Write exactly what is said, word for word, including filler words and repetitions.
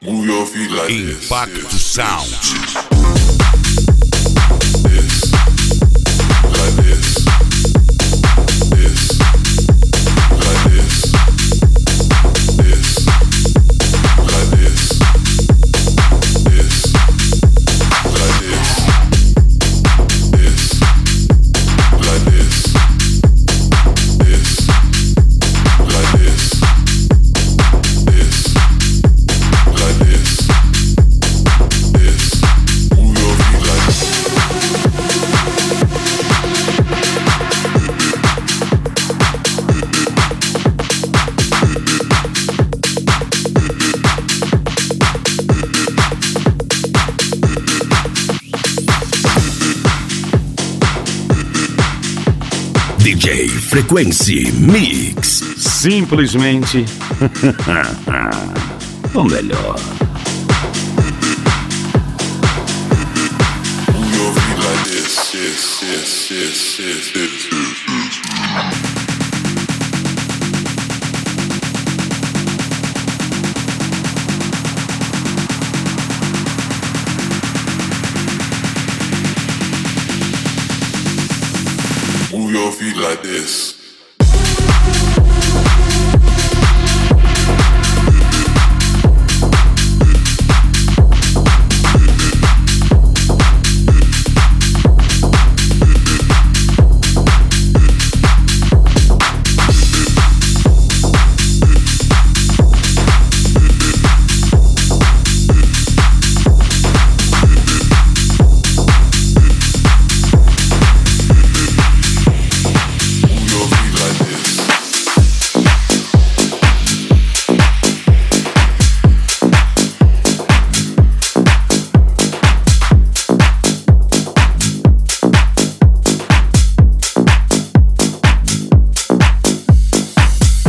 Move your feet like this. Impacto Sound. This, like this, this, like this, this, like this, this, like this, this, like this, this, like this, this, like this, this. Move your feet like this. D J Frequency Mix. Simplesmente o melhor. Move your feet like this, this, this, this, this, this, this. Move your feet like this.